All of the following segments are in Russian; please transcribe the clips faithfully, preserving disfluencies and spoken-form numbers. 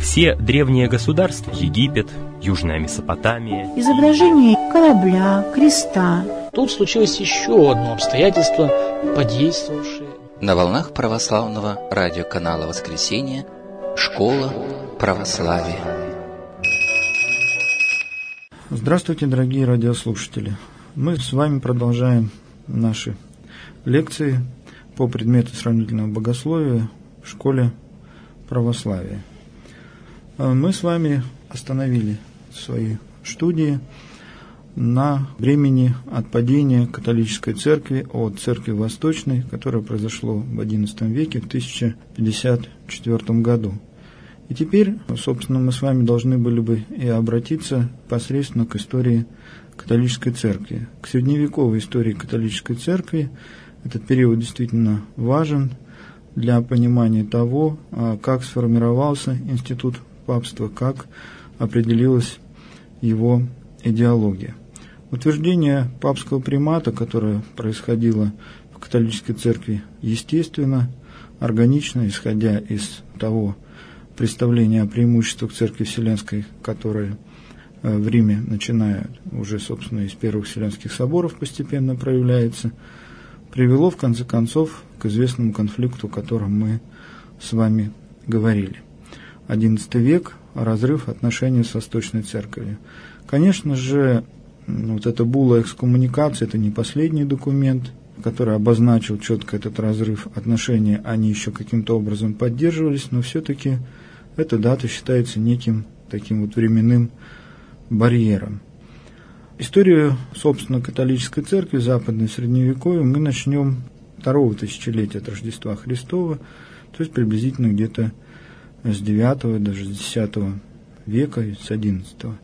Все древние государства, Египет, Южная Месопотамия, изображение корабля, креста. Тут случилось еще одно обстоятельство, подействовавшее. На волнах православного радиоканала «Воскресенье» «Школа православия». Здравствуйте, дорогие радиослушатели! Мы с вами продолжаем наши лекции по предмету сравнительного богословия в школе православия. Мы с вами остановили свои студии на времени отпадения католической церкви от церкви Восточной, которое произошло в одиннадцатом веке, в тысяча пятьдесят четвёртом году. И теперь, собственно, мы с вами должны были бы и обратиться непосредственно к истории католической церкви. К средневековой истории католической церкви. Этот период действительно важен для понимания того, как сформировался институт папства, как определилась его идеология. Утверждение папского примата, которое происходило в католической церкви, естественно, органично, исходя из того представления о преимуществах Церкви Вселенской, которое в Риме, начиная уже, собственно, из первых Вселенских соборов, постепенно проявляется, привело, в конце концов, к известному конфликту, о котором мы с вами говорили. одиннадцатый век, разрыв отношений с Восточной Церковью. Конечно же, вот эта булла экскоммуникации – это не последний документ, который обозначил четко этот разрыв отношений, они еще каким-то образом поддерживались, но все-таки эта дата считается неким таким вот временным барьером. Историю, собственно, католической церкви Западной Средневековья мы начнем второго тысячелетия от Рождества Христова, то есть приблизительно где-то с девятого, даже с десятого века, с одиннадцатого.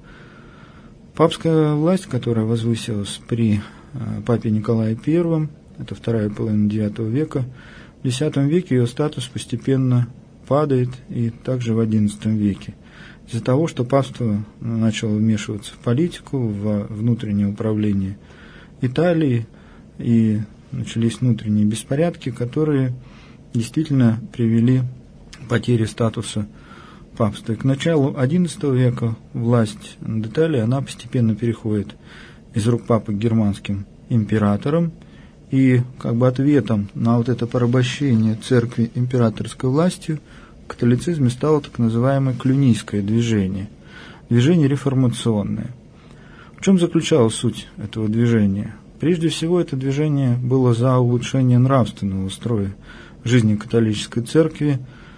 Папская власть, которая возвысилась при папе Николае Первом, это вторая половина девятого века, в десятом веке ее статус постепенно падает, и также в одиннадцатом веке. Из-за того, что папство начало вмешиваться в политику, в внутреннее управление Италии, и начались внутренние беспорядки, которые действительно привели к потере статуса папства. И к началу одиннадцатого века власть над Италией, она постепенно переходит из рук папы к германским императорам, и как бы ответом на вот это порабощение церкви императорской властью в католицизме стало так называемое клюнийское движение, движение реформационное. В чем заключалась суть этого движения? Прежде всего, это движение было за улучшение нравственного строя жизни католической церкви,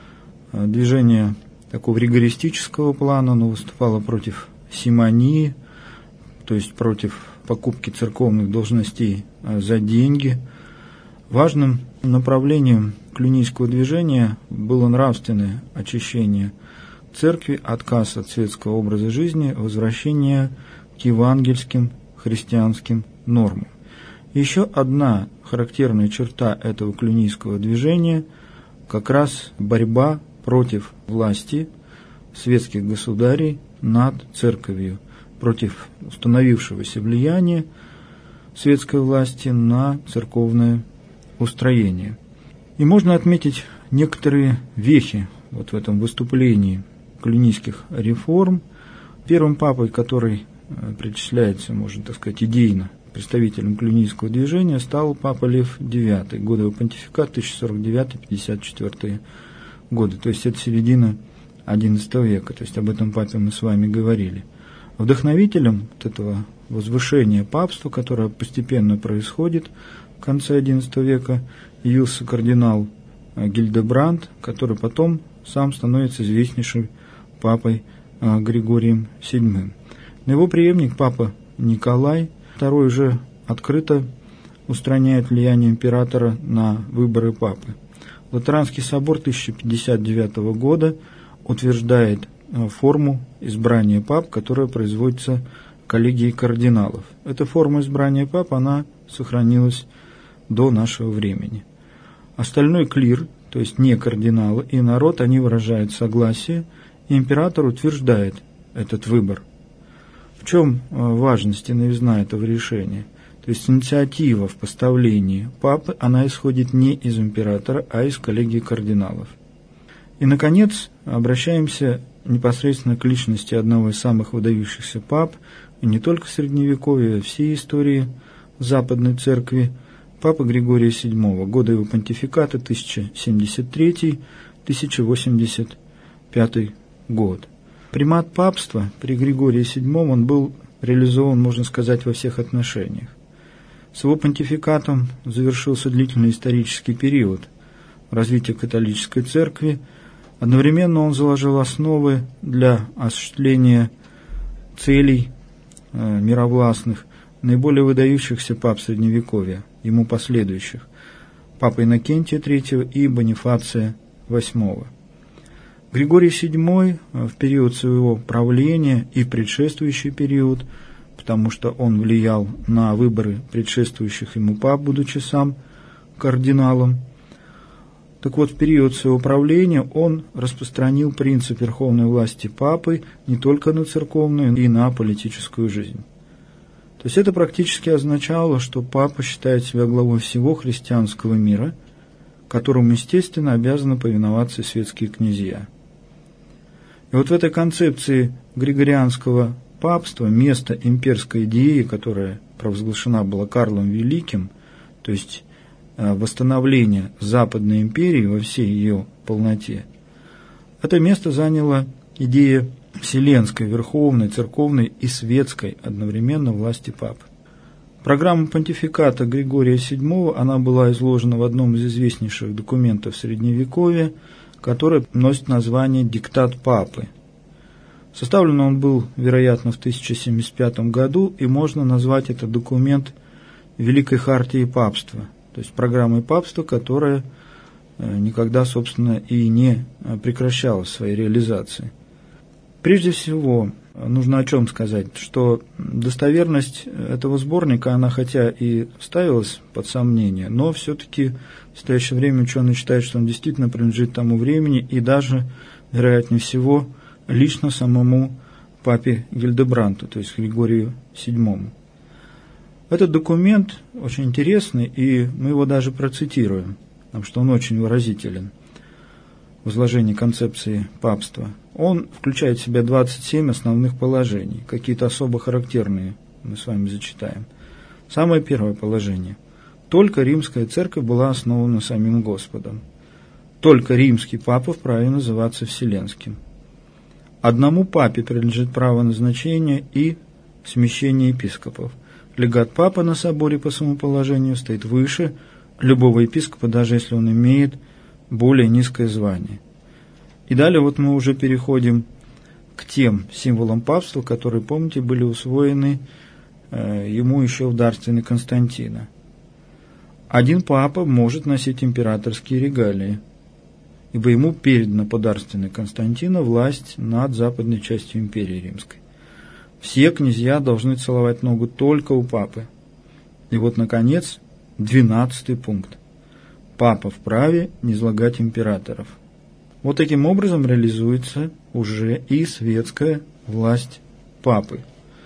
движение такого ригористического плана, оно выступало против симонии, то есть против покупки церковных должностей за деньги. Важным направлением клюнийского движения было нравственное очищение церкви, отказ от светского образа жизни, возвращение к евангельским христианским нормам. Еще одна характерная черта этого клюнийского движения – как раз борьба против власти светских государей над церковью, против установившегося влияния светской власти на церковное устроение. И можно отметить некоторые вехи вот в этом выступлении клюнийских реформ. Первым папой, который причисляется, можно так сказать, идейно представителем клюнийского движения, стал папа Лев девятый, годы его понтификата тысяча сорок девятый — пятьдесят четвёртый годы, то есть это середина одиннадцатого века, то есть об этом папе мы с вами говорили. Вдохновителем вот этого возвышения папства, которое постепенно происходит в конце одиннадцатого века, явился кардинал Гильдебранд, который потом сам становится известнейшим папой Григорием седьмым. Но его преемник, папа Николай второй, уже открыто устраняет влияние императора на выборы папы. Латеранский собор тысяча пятьдесят девятого года утверждает форму избрания пап, которая производится коллегией кардиналов. Эта форма избрания пап, она сохранилась до нашего времени. Остальной клир, то есть не кардиналы и народ, они выражают согласие, и император утверждает этот выбор. В чем важность и новизна этого решения? То есть инициатива в поставлении папы, она исходит не из императора, а из коллегии кардиналов. И, наконец, обращаемся непосредственно к личности одного из самых выдающихся пап, и не только в Средневековье, а всей истории Западной Церкви, папы Григория седьмого, годы его понтификата тысяча семьдесят третий — тысяча восемьдесят пятый год. Примат папства при Григории седьмом он был реализован, можно сказать, во всех отношениях. С его понтификатом завершился длительный исторический период развития католической церкви. Одновременно он заложил основы для осуществления целей э, мировластных наиболее выдающихся пап Средневековья, ему последующих, папы Иннокентия третьего и Бонифация восьмого. Григорий седьмой в период своего правления и предшествующий период, потому что он влиял на выборы предшествующих ему пап, будучи сам кардиналом. Так вот, в период своего правления он распространил принцип верховной власти папы не только на церковную, но и на политическую жизнь. То есть это практически означало, что папа считает себя главой всего христианского мира, которому, естественно, обязаны повиноваться светские князья. И вот в этой концепции григорианского папства место имперской идеи, которая провозглашена была Карлом Великим, то есть восстановление Западной империи во всей ее полноте, это место заняла идея вселенской, верховной, церковной и светской одновременно власти пап. Программа понтификата Григория седьмого, она была изложена в одном из известнейших документов Средневековья, который носит название «Диктат папы». Составлен он был, вероятно, в тысяча семьдесят пятом году, и можно назвать этот документ Великой Хартией папства, то есть программой папства, которая никогда, собственно, и не прекращала своей реализации. Прежде всего, нужно о чем сказать, что достоверность этого сборника, она хотя и ставилась под сомнение, но все-таки в настоящее время ученые считают, что он действительно принадлежит тому времени и даже, вероятнее всего, лично самому папе Гильдебранту, то есть Григорию седьмому. Этот документ очень интересный, и мы его даже процитируем, потому что он очень выразителен в изложении концепции папства. Он включает в себя двадцать семь основных положений, какие-то особо характерные мы с вами зачитаем. Самое первое положение. Только римская церковь была основана самим Господом. Только римский папа вправе называться вселенским. Одному папе принадлежит право назначения и смещения епископов. Легат папы на соборе по своему положению стоит выше любого епископа, даже если он имеет более низкое звание. И далее вот мы уже переходим к тем символам папства, которые, помните, были усвоены э, ему еще в дарственной Константина. Один папа может носить императорские регалии, ибо ему передана по дарственной Константина власть над западной частью империи римской. Все князья должны целовать ногу только у папы. И вот, наконец, двенадцатый пункт. Папа вправе низлагать императоров. Вот таким образом реализуется уже и светская власть папы.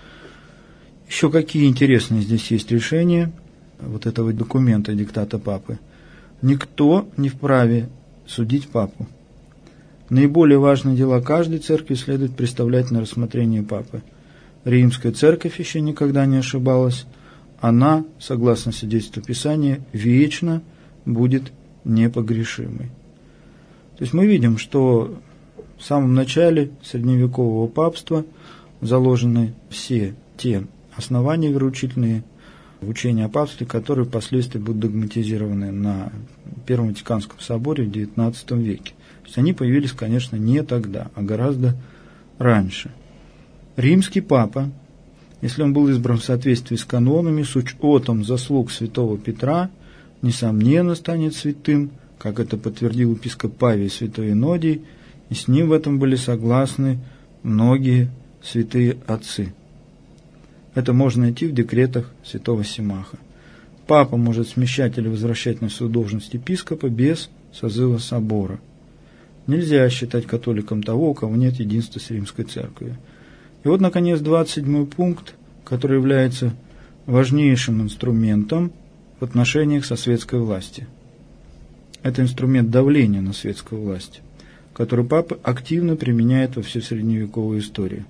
Еще какие интересные здесь есть решения вот этого документа, диктата папы. Никто не вправе судить папу. Наиболее важные дела каждой церкви следует представлять на рассмотрение папы. Римская церковь еще никогда не ошибалась. Она, согласно свидетельству Писания, вечно будет непогрешимой. То есть мы видим, что в самом начале средневекового папства заложены все те основания вероучительные в учении о папстве, которые впоследствии будут догматизированы на Первом Ватиканском соборе в девятнадцатом веке. То есть они появились, конечно, не тогда, а гораздо раньше. Римский папа, если он был избран в соответствии с канонами, с учетом заслуг святого Петра, несомненно станет святым, как это подтвердил епископ Павий святой Инодий, и с ним в этом были согласны многие святые отцы. Это можно найти в декретах святого Симаха. Папа может смещать или возвращать на свою должность епископа без созыва собора. Нельзя считать католиком того, у кого нет единства с римской церковью. И вот, наконец, двадцать седьмой пункт, который является важнейшим инструментом в отношениях со светской властью. Это инструмент давления на светскую власть. который папа активно применяет во всю средневековую историю.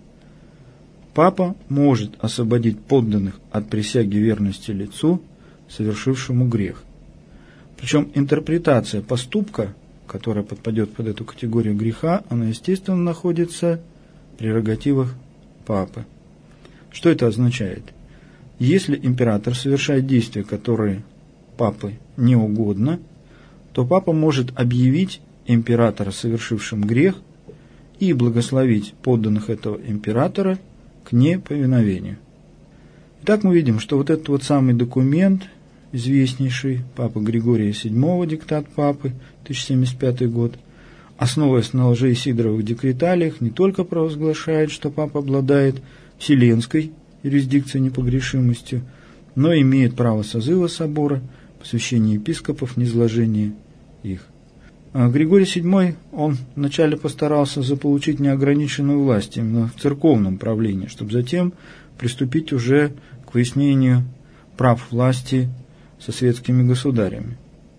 Папа может освободить подданных от присяги верности лицу, совершившему грех. Причем интерпретация поступка, которая подпадет под эту категорию греха, она, естественно, находится в прерогативах папы. Что это означает? Если император совершает действия, которые папе не угодно, то папа может объявить императора совершившим грех и благословить подданных этого императора к неповиновению. Итак, мы видим, что вот этот вот самый документ, известнейший, Папы Григория седьмого, диктат папы, тысяча семьдесят пятый год, основываясь на лжеисидоровых декреталиях, не только провозглашает, что папа обладает вселенской юрисдикцией непогрешимостью, но имеет право созыва собора, посвящения епископов, низложения их. А Григорий седьмой, он вначале постарался заполучить неограниченную власть именно в церковном правлении, чтобы затем приступить уже к выяснению прав власти со светскими государями.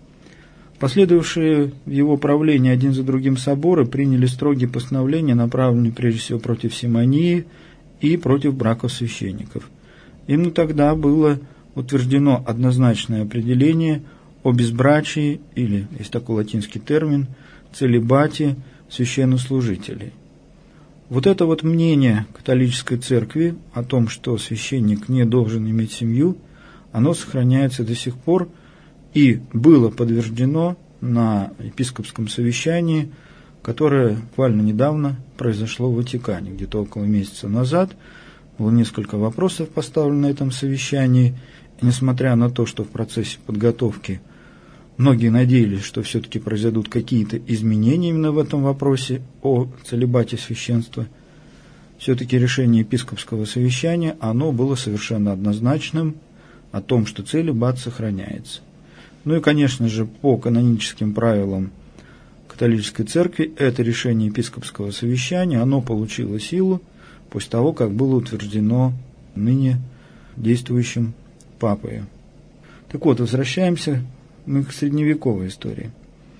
Последовавшие в его правлении один за другим соборы приняли строгие постановления, направленные прежде всего против симонии и против браков священников. Именно тогда было утверждено однозначное определение о безбрачии, или, есть такой латинский термин, целибате священнослужителей. Вот это вот мнение католической церкви о том, что священник не должен иметь семью, оно сохраняется до сих пор и было подтверждено на епископском совещании, которое буквально недавно произошло в Ватикане, где-то около месяца назад. Было несколько вопросов поставлено на этом совещании, и несмотря на то, что в процессе подготовки многие надеялись, что все-таки произойдут какие-то изменения именно в этом вопросе о целибате священства, все-таки решение епископского совещания, оно было совершенно однозначным о том, что целибат сохраняется. Ну и, конечно же, по каноническим правилам католической церкви это решение епископского совещания, оно получило силу после того, как было утверждено ныне действующим папой. Так вот, возвращаемся мы к средневековой истории.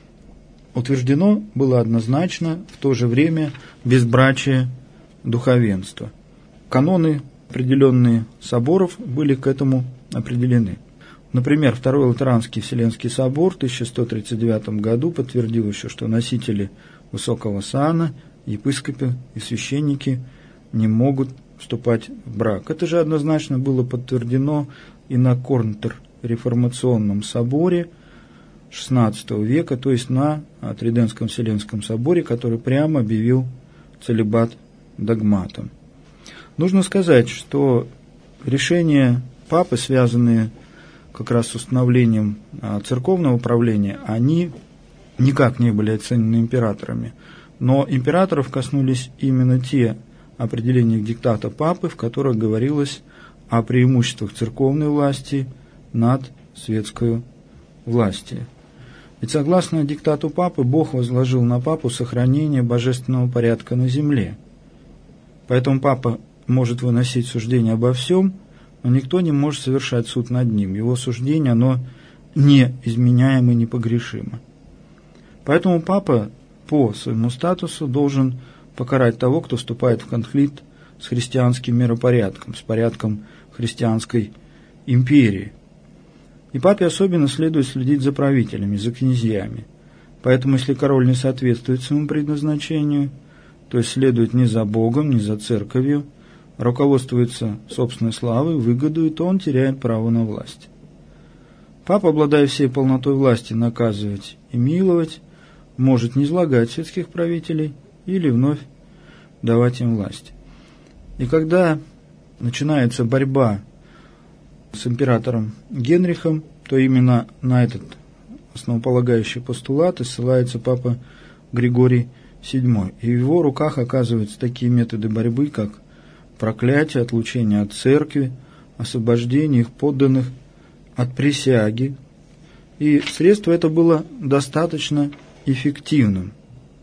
Утверждено было однозначно в то же время безбрачие духовенства. Каноны, определенные соборов, были к этому определены. Например, Второй Латеранский Вселенский собор в тысяча сто тридцать девятом году подтвердил еще, что носители высокого сана, епископы и священники не могут вступать в брак. Это же однозначно было подтверждено и на Контрреформационном соборе шестнадцатого века, то есть на Тридентском Вселенском соборе, который прямо объявил целибат догматом. Нужно сказать, что решения папы, связанные как раз с установлением церковного правления, они никак не были оценены императорами. Но императоров коснулись именно те определения диктата папы, в которых говорилось о преимуществах церковной власти над светской властью. Ведь согласно диктату папы, Бог возложил на папу сохранение божественного порядка на земле. Поэтому папа может выносить суждение обо всем, но никто не может совершать суд над ним. Его суждение, оно неизменяемо и непогрешимо. Поэтому папа по своему статусу должен покарать того, кто вступает в конфликт с христианским миропорядком, с порядком христианской империи. И папе особенно следует следить за правителями, за князьями. Поэтому, если король не соответствует своему предназначению, то есть следует не за Богом, не за церковью, руководствуется собственной славой, выгодой, то он теряет право на власть. Папа, обладая всей полнотой власти наказывать и миловать, может низлагать светских правителей или вновь давать им власть. И когда начинается борьба с императором Генрихом, то именно на этот основополагающий постулат и ссылается папа Григорий седьмой. И в его руках оказываются такие методы борьбы, как проклятие, отлучение от церкви, освобождение их подданных от присяги. И средство это было достаточно эффективным.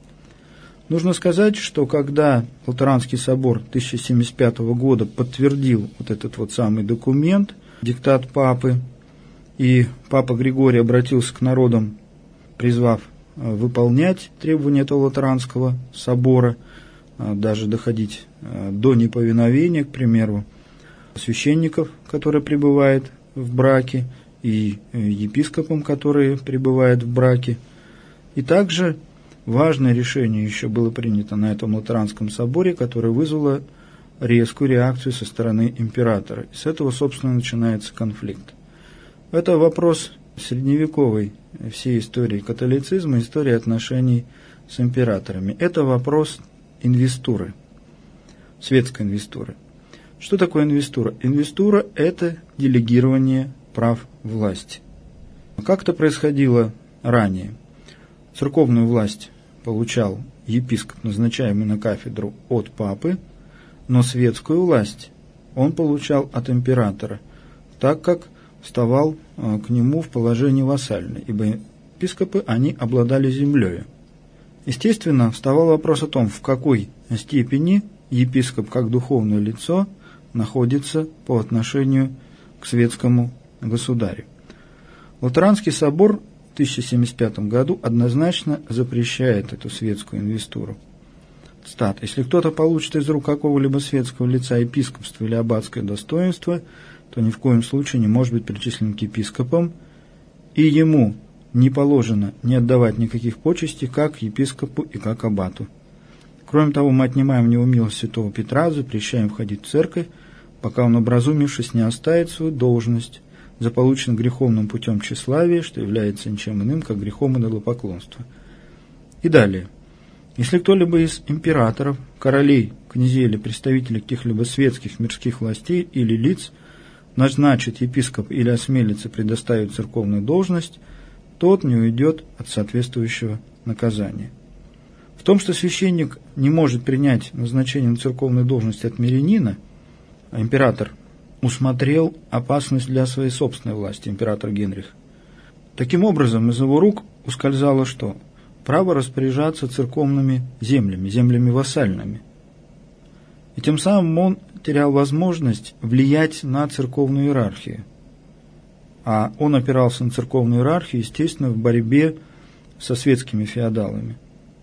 Нужно сказать, что когда Латеранский собор тысяча семьдесят пятого года подтвердил вот этот вот самый документ, диктат папы, и папа Григорий обратился к народам, призвав выполнять требования этого Латеранского собора, даже доходить до неповиновения, к примеру, священников, которые пребывают в браке, и епископам, которые пребывают в браке. И также важное решение еще было принято на этом Латеранском соборе, которое вызвало резкую реакцию со стороны императора. И с этого, собственно, начинается конфликт. Это вопрос средневековой всей истории католицизма, истории отношений с императорами. Это вопрос инвестуры, светской инвестуры. Что такое инвестура? Инвестура – это делегирование прав власти. Как это происходило ранее? Церковную власть получал епископ, назначаемый на кафедру от папы, но светскую власть он получал от императора, так как вставал к нему в положении вассальное, ибо епископы, они обладали землей. Естественно, вставал вопрос о том, в какой степени епископ, как духовное лицо, находится по отношению к светскому государю. Латеранский собор в тысяча семьдесят пятом году однозначно запрещает эту светскую инвестуру. Цитата: «Если кто-то получит из рук какого-либо светского лица епископство или аббатское достоинство, то ни в коем случае не может быть причислен к епископам, и ему не положено не отдавать никаких почестей как епископу и как аббату. Кроме того, мы отнимаем у него милость святого Петра, запрещаем входить в церковь, пока он, образумившись, не оставит свою должность за полученным греховным путем тщеславия, что является ничем иным, как грехом идолопоклонства». И далее. Если кто-либо из императоров, королей, князей или представителей каких-либо светских мирских властей или лиц назначит епископ или осмелится предоставить церковную должность, тот не уйдет от соответствующего наказания. В том, что священник не может принять назначение на церковную должность от мирянина, а император усмотрел опасность для своей собственной власти, император Генрих. Таким образом, из его рук ускользало что? Право распоряжаться церковными землями, землями вассальными. И тем самым он терял возможность влиять на церковную иерархию. А он опирался на церковную иерархию, естественно, в борьбе со светскими феодалами.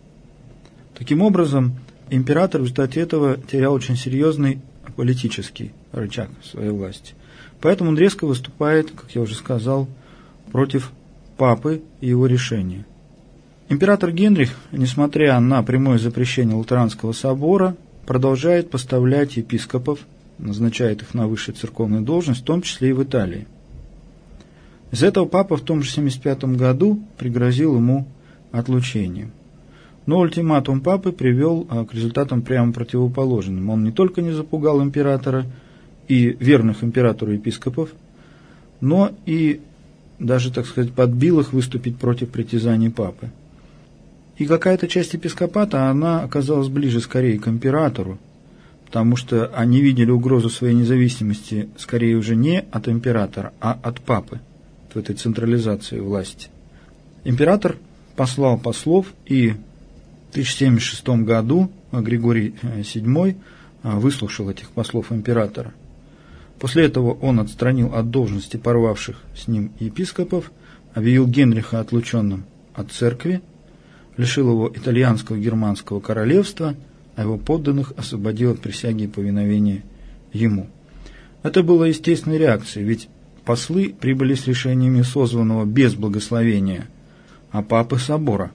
Таким образом, император в результате этого терял очень серьезный политический рычаг своей власти. Поэтому он резко выступает, как я уже сказал, против папы и его решения. Император Генрих, несмотря на прямое запрещение Латеранского собора, продолжает поставлять епископов, назначает их на высшую церковную должность, в том числе и в Италии. Из-за этого папа в том же семьдесят пятом году пригрозил ему отлучением. Но ультиматум папы привел к результатам прямо противоположным. Он не только не запугал императора и верных императору епископов, но и даже, так сказать, подбил их выступить против притязаний папы. И какая-то часть епископата, она оказалась ближе скорее к императору, потому что они видели угрозу своей независимости скорее уже не от императора, а от папы в этой централизации власти. Император послал послов, и в тысяча семьдесят шестом году Григорий седьмой выслушал этих послов императора. После этого он отстранил от должности порвавших с ним епископов, объявил Генриха отлученным от церкви, лишил его итальянского и германского королевства, а его подданных освободил от присяги и повиновения ему. Это было естественной реакцией, ведь послы прибыли с решениями созванного без благословения, а папы собора.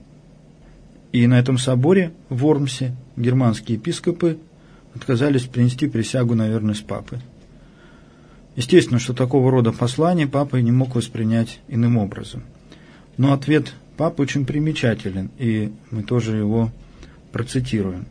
И на этом соборе в Вормсе германские епископы отказались принести присягу на верность папы. Естественно, что такого рода послание папа не мог воспринять иным образом. Но ответ папы очень примечателен, и мы тоже его процитируем.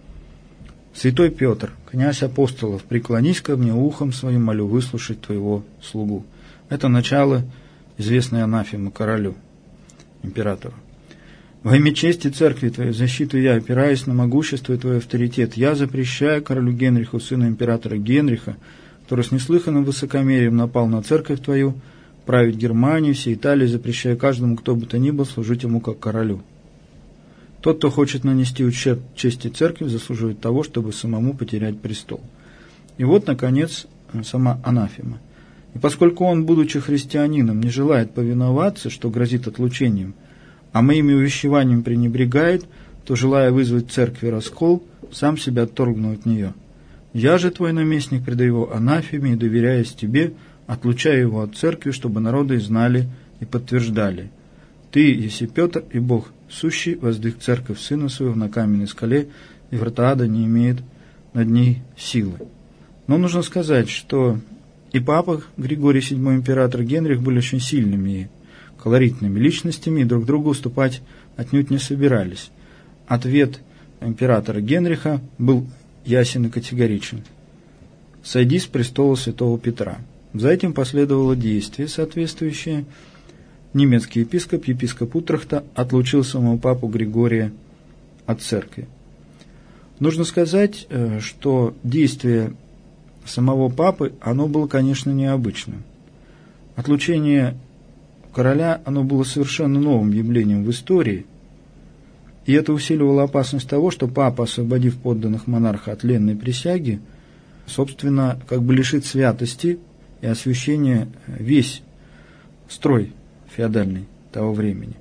«Святой Петр, князь апостолов, преклонись ко мне, ухом своим молю выслушать твоего слугу». Это начало известной анафемы королю, императору. «Во имя чести церкви твоей, защиту я, опираясь на могущество и твой авторитет, я запрещаю королю Генриху, сыну императора Генриха, который с неслыханным высокомерием напал на церковь твою, править Германию, всей Италии, запрещая каждому, кто бы то ни был, служить ему как королю. Тот, кто хочет нанести ущерб чести церкви, заслуживает того, чтобы самому потерять престол». И вот, наконец, сама анафема. «И поскольку он, будучи христианином, не желает повиноваться, что грозит отлучением, а моими увещеваниями пренебрегает, то, желая вызвать в церкви раскол, сам себя отторгну от нее. Я же, твой наместник, предаю его анафеме и, доверяясь тебе, отлучаю его от церкви, чтобы народы знали и подтверждали. Ты, еси Петр и Бог, сущий, воздвиг церковь Сына Своего на каменной скале, и врата ада не имеет над ней силы. Но нужно сказать, что и папа Григорий седьмой, император Генрих были очень сильными и колоритными личностями, и друг другу уступать отнюдь не собирались. Ответ императора Генриха был ясен и категоричен. «Сойди с престола святого Петра». За этим последовало действие соответствующее. Немецкий епископ, епископ Утрехта, отлучил самого папу Григория от церкви. Нужно сказать, что действие самого папы, оно было, конечно, необычным. Отлучение короля, оно было совершенно новым явлением в истории, и это усиливало опасность того, что папа, освободив подданных монарха от ленной присяги, собственно, как бы лишит святости и освящения весь строй феодальный того времени.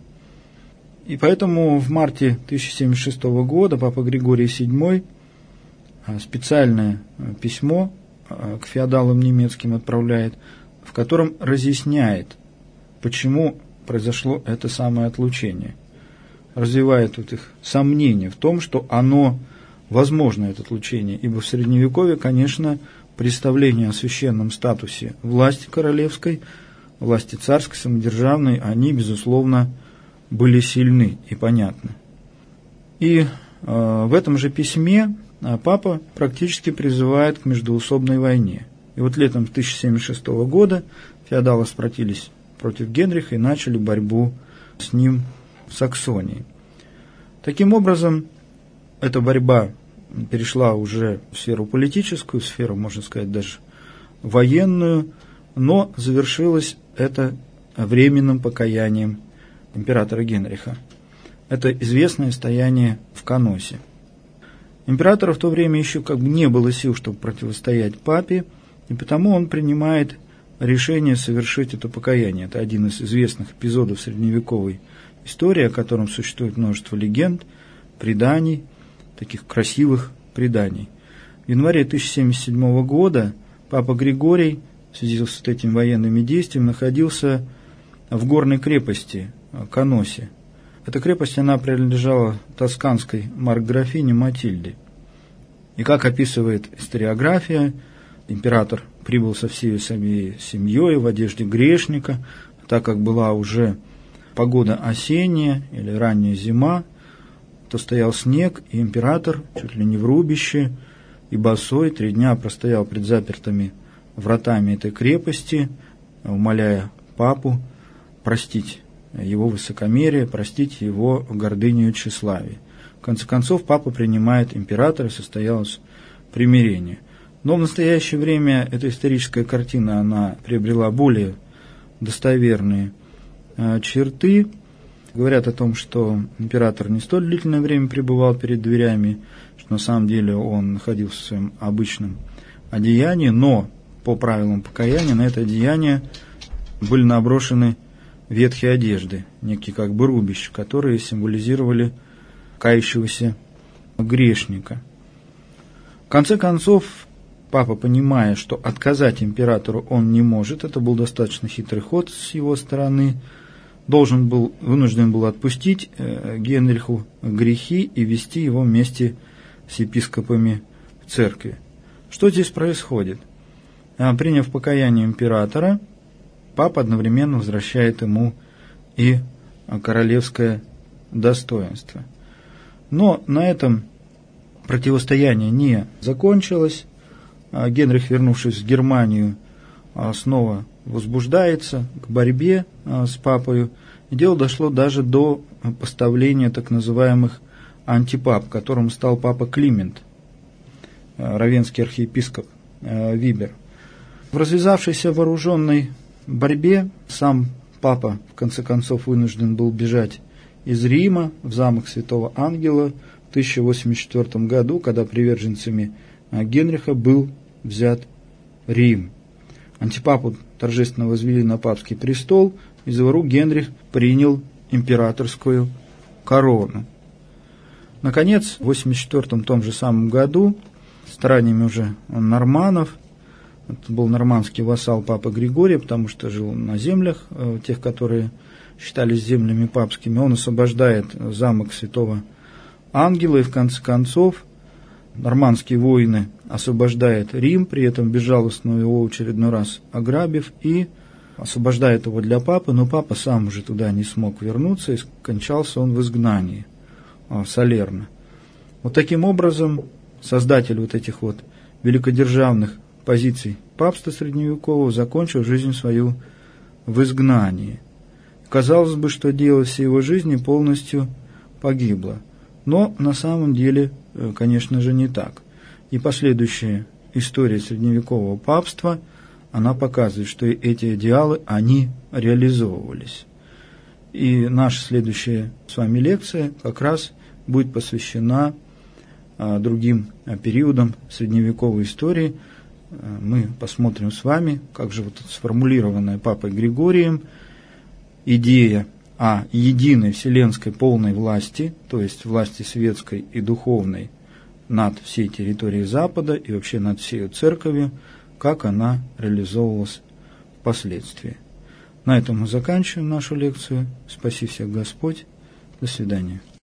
И поэтому в марте тысяча семьдесят шестого года папа Григорий седьмой специальное письмо к феодалам немецким отправляет, в котором разъясняет, почему произошло это самое отлучение. Развивает вот их сомнения в том, что оно возможно, это отлучение, ибо в Средневековье, конечно, представления о священном статусе власти королевской, власти царской, самодержавной, они, безусловно, были сильны и понятны. И э, в этом же письме папа практически призывает к междоусобной войне. И вот летом тысяча семьдесят шестого года феодалы спротивились против Генриха и начали борьбу с ним в Саксонии. Таким образом, эта борьба перешла уже в сферу политическую, в сферу, можно сказать, даже военную, но завершилось это временным покаянием императора Генриха. Это известное стояние в Каносе. Императора в то время еще как бы не было сил, чтобы противостоять папе, и потому он принимает решение совершить это покаяние. Это один из известных эпизодов средневековой истории, о котором существует множество легенд, преданий, таких красивых преданий. В январе тысяча семьдесят седьмого года папа Григорий в связи с этими военными действиями находился в горной крепости Каносе. Эта крепость, она принадлежала тосканской маркграфине Матильде. И как описывает историография, император прибыл со всей своей семьей в одежде грешника, так как была уже погода осенняя или ранняя зима, то стоял снег, и император чуть ли не в рубище и босой три дня простоял пред запертыми вратами этой крепости, умоляя папу простить его высокомерие, простить его гордыню и тщеславие. В конце концов, папа принимает императора, и состоялось примирение. Но в настоящее время эта историческая картина, она приобрела более достоверные э, черты. Говорят о том, что император не столь длительное время пребывал перед дверями, что на самом деле он находился в своем обычном одеянии, но по правилам покаяния на это одеяние были наброшены ветхие одежды, некие как бы рубища, которые символизировали кающегося грешника. В конце концов, папа, понимая, что отказать императору он не может, это был достаточно хитрый ход с его стороны, должен был, вынужден был отпустить Генриху грехи и вести его вместе с епископами в церкви. Что здесь происходит? Приняв покаяние императора, папа одновременно возвращает ему и королевское достоинство. Но на этом противостояние не закончилось. Генрих, вернувшись в Германию, снова возбуждается к борьбе с папою. И дело дошло даже до поставления так называемых антипап, которым стал папа Климент, равенский архиепископ Вибер. В развязавшейся вооруженной борьбе сам папа, в конце концов, вынужден был бежать из Рима в замок Святого Ангела в тысяча восемьдесят четвёртом году, когда приверженцами Генриха был взят Рим. Антипапу торжественно возвели на папский престол, из его рук Генрих принял императорскую корону. Наконец, в восемьдесят четвёртом том же самом году, стараниями уже норманнов, это был нормандский вассал папы Григория, потому что жил на землях, тех, которые считались землями папскими, он освобождает замок Святого Ангела, и в конце концов нормандские воины освобождают Рим, при этом безжалостно его в очередной раз ограбив, и освобождает его для папы, но папа сам уже туда не смог вернуться, и скончался он в изгнании в Салерно. Вот таким образом создатель вот этих вот великодержавных позиций папства средневекового закончил жизнь свою в изгнании. Казалось бы, что дело всей его жизни полностью погибло. Но на самом деле, конечно же, не так. И последующая история средневекового папства, она показывает, что эти идеалы, они реализовывались. И наша следующая с вами лекция как раз будет посвящена а, другим а, периодам средневековой истории. А, мы посмотрим с вами, как же вот сформулированная папой Григорием идея о единой вселенской полной власти, то есть власти светской и духовной над всей территорией Запада и вообще над всей церковью, как она реализовывалась впоследствии. На этом мы заканчиваем нашу лекцию. Спаси всех Господь. До свидания.